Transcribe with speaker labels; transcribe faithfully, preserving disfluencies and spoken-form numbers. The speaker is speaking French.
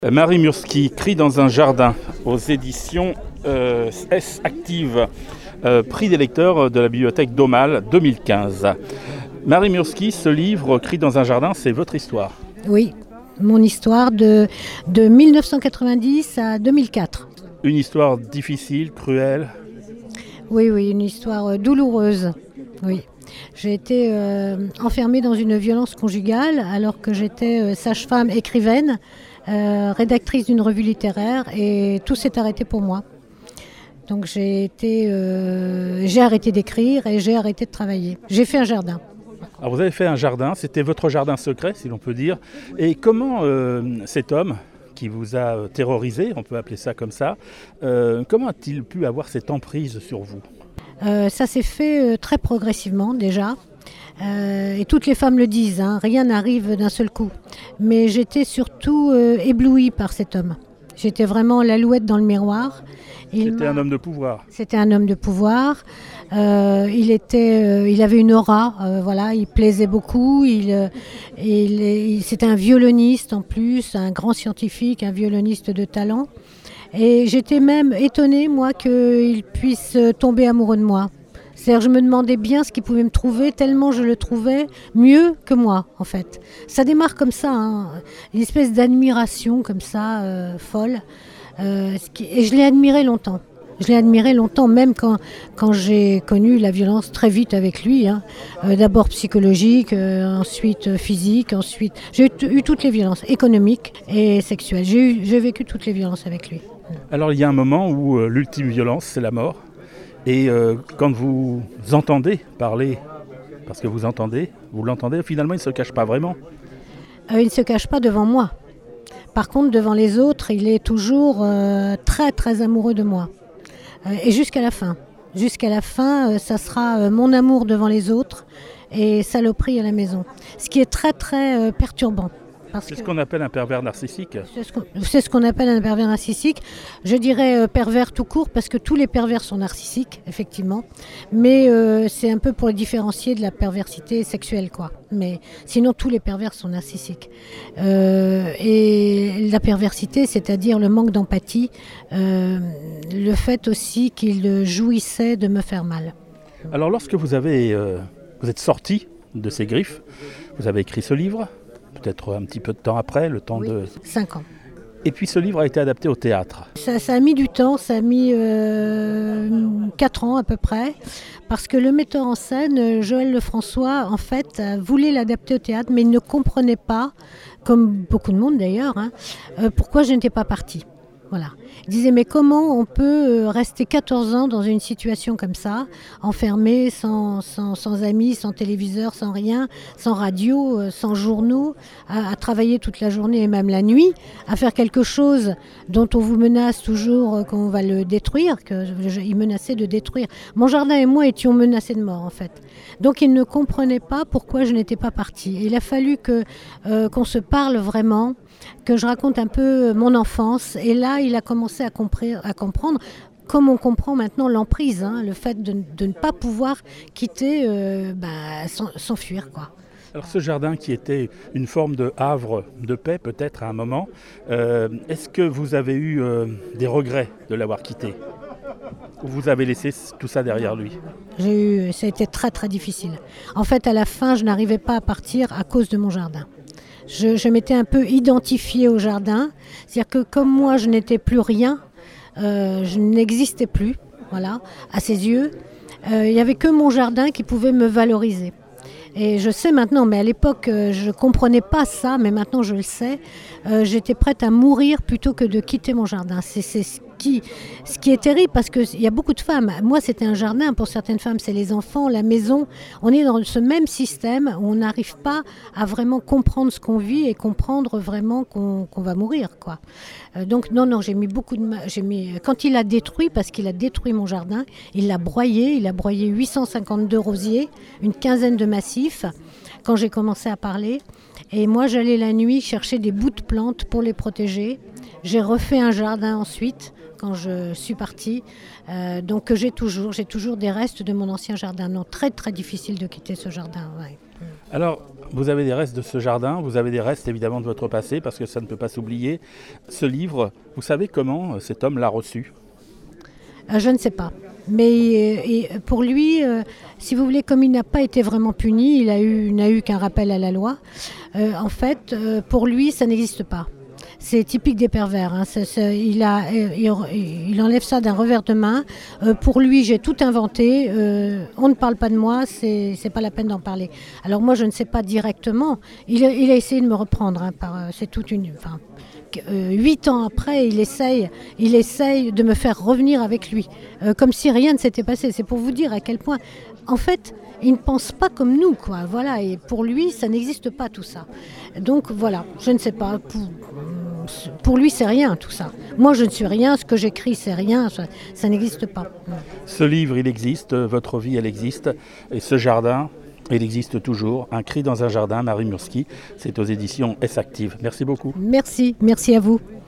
Speaker 1: Marie Murski, Cris dans un jardin, aux éditions euh, S Active, euh, prix des lecteurs de la bibliothèque d'Aumale deux mille quinze. Marie Murski, ce livre, Cris dans un jardin, c'est votre histoire.
Speaker 2: Oui, mon histoire de, de mille neuf cent quatre-vingt-dix à deux mille quatre.
Speaker 1: Une histoire difficile, cruelle.
Speaker 2: Oui, oui, une histoire douloureuse, oui. J'ai été euh, enfermée dans une violence conjugale alors que j'étais euh, sage-femme écrivaine, euh, rédactrice d'une revue littéraire, et tout s'est arrêté pour moi. Donc j'ai été, euh, j'ai arrêté d'écrire et j'ai arrêté de travailler. J'ai fait un jardin.
Speaker 1: Alors vous avez fait un jardin, c'était votre jardin secret, si l'on peut dire. Et comment euh, cet homme qui vous a terrorisé, on peut appeler ça comme ça, euh, comment a-t-il pu avoir cette emprise sur vous ?
Speaker 2: Euh, ça s'est fait euh, très progressivement déjà, euh, et toutes les femmes le disent, hein, rien n'arrive d'un seul coup. Mais j'étais surtout euh, éblouie par cet homme. J'étais vraiment l'alouette dans le miroir. Il
Speaker 1: C'était
Speaker 2: m'a...
Speaker 1: un homme de pouvoir.
Speaker 2: C'était un homme de pouvoir. Euh, il était, euh, il avait une aura, euh, voilà, il plaisait beaucoup. Il, euh, il, il, c'était un violoniste en plus, un grand scientifique, un violoniste de talent. Et j'étais même étonnée, moi, qu'il puisse tomber amoureux de moi. C'est-à-dire, je me demandais bien ce qu'il pouvait me trouver, tellement je le trouvais mieux que moi, en fait. Ça démarre comme ça, hein, une espèce d'admiration comme ça, euh, folle. Euh, et je l'ai admiré longtemps. Je l'ai admiré longtemps, même quand, quand j'ai connu la violence très vite avec lui. Hein. Euh, d'abord psychologique, euh, ensuite physique, ensuite... J'ai eu, eu toutes les violences, économiques et sexuelles. J'ai, eu, j'ai vécu toutes les violences avec lui.
Speaker 1: Alors il y a un moment où euh, l'ultime violence, c'est la mort. Et euh, quand vous entendez parler, parce que vous entendez, vous l'entendez, finalement il ne se cache pas vraiment.
Speaker 2: Euh, il ne se cache pas devant moi. Par contre, devant les autres, il est toujours euh, très très amoureux de moi. Euh, et jusqu'à la fin. Jusqu'à la fin, euh, ça sera euh, mon amour devant les autres et saloperie à la maison. Ce qui est très très euh, perturbant. Parce
Speaker 1: c'est
Speaker 2: que
Speaker 1: ce qu'on appelle un pervers narcissique.
Speaker 2: C'est ce qu'on, c'est ce qu'on appelle un pervers narcissique. Je dirais euh, pervers tout court parce que tous les pervers sont narcissiques, effectivement. Mais euh, c'est un peu pour les différencier de la perversité sexuelle, quoi. Mais sinon, tous les pervers sont narcissiques. Euh, et la perversité, c'est-à-dire le manque d'empathie, euh, le fait aussi qu'il jouissait de me faire mal.
Speaker 1: Alors lorsque vous avez, euh, vous êtes sorti de ces griffes, vous avez écrit ce livre, peut-être un petit peu de temps après, le temps
Speaker 2: oui,
Speaker 1: de...
Speaker 2: cinq ans.
Speaker 1: Et puis ce livre a été adapté au théâtre.
Speaker 2: Ça, ça a mis du temps, ça a mis euh, quatre ans à peu près, parce que le metteur en scène, Joël Lefrançois, en fait, voulait l'adapter au théâtre, mais il ne comprenait pas, comme beaucoup de monde d'ailleurs, hein, euh, pourquoi je n'étais pas partie. Voilà. Il disait, mais comment on peut rester quatorze ans dans une situation comme ça, enfermé, sans, sans, sans amis, sans téléviseur, sans rien, sans radio, sans journaux, à, à travailler toute la journée et même la nuit, à faire quelque chose dont on vous menace toujours qu'on va le détruire, qu'il menaçait de détruire. Mon jardin et moi étions menacés de mort, en fait. Donc il ne comprenait pas pourquoi je n'étais pas partie. Et il a fallu que, euh, qu'on se parle vraiment, que je raconte un peu mon enfance. Et là, il a commencé à, compre- à comprendre, comme on comprend maintenant l'emprise, hein, le fait de, de ne pas pouvoir quitter, euh, bah, s'enfuir, quoi.
Speaker 1: Alors ce jardin qui était une forme de havre de paix peut-être à un moment, euh, est-ce que vous avez eu euh, des regrets de l'avoir quitté ? Ou vous avez laissé tout ça derrière lui ?
Speaker 2: J'ai eu, ça a été très très difficile. En fait, à la fin, je n'arrivais pas à partir à cause de mon jardin. Je, je m'étais un peu identifiée au jardin, c'est-à-dire que comme moi, je n'étais plus rien, euh, je n'existais plus, voilà, à ses yeux. Euh, il n'y avait que mon jardin qui pouvait me valoriser. Et je sais maintenant, mais à l'époque, euh, je ne comprenais pas ça, mais maintenant je le sais. Euh, j'étais prête à mourir plutôt que de quitter mon jardin. C'est, c'est ce, qui, ce qui est terrible parce qu'il y a beaucoup de femmes. Moi, c'était un jardin. Pour certaines femmes, c'est les enfants, la maison. On est dans ce même système où on n'arrive pas à vraiment comprendre ce qu'on vit et comprendre vraiment qu'on, qu'on va mourir, quoi. Euh, donc non, non, j'ai mis beaucoup de... J'ai mis, quand il a détruit, parce qu'il a détruit mon jardin, il l'a broyé. Il a broyé huit cent cinquante-deux rosiers, une quinzaine de massifs, quand j'ai commencé à parler. Et moi, j'allais la nuit chercher des bouts de plantes pour les protéger. J'ai refait un jardin ensuite, quand je suis partie. Euh, donc j'ai toujours, j'ai toujours des restes de mon ancien jardin. Non, très très difficile de quitter ce jardin. Ouais.
Speaker 1: Alors, vous avez des restes de ce jardin, vous avez des restes évidemment de votre passé, parce que ça ne peut pas s'oublier. Ce livre, vous savez comment cet homme l'a reçu?
Speaker 2: Euh, je ne sais pas. Mais euh, et pour lui, euh, si vous voulez, comme il n'a pas été vraiment puni, il n'a eu, il n'a eu qu'un rappel à la loi, euh, en fait, euh, pour lui, ça n'existe pas. C'est typique des pervers. Hein. C'est, c'est, il, a, il, il enlève ça d'un revers de main. Euh, pour lui, j'ai tout inventé. Euh, on ne parle pas de moi, c'est, c'est pas la peine d'en parler. Alors moi, je ne sais pas directement. Il, a- il a essayé de me reprendre. Hein, par, c'est toute une. Enfin, euh, huit ans après, il essaye, il essaye de me faire revenir avec lui, euh, comme si rien ne s'était passé. C'est pour vous dire à quel point, en fait, il ne pense pas comme nous, quoi. Voilà. Et pour lui, ça n'existe pas tout ça. Donc voilà, je ne sais pas. Pour, pour lui, c'est rien tout ça. Moi, je ne suis rien. Ce que j'écris, c'est rien. Ça, ça n'existe pas.
Speaker 1: Ce livre, il existe, votre vie, elle existe. Et ce jardin, il existe toujours. Un cri dans un jardin, Marie Murski, c'est aux éditions S Active. Merci beaucoup.
Speaker 2: Merci, merci à vous.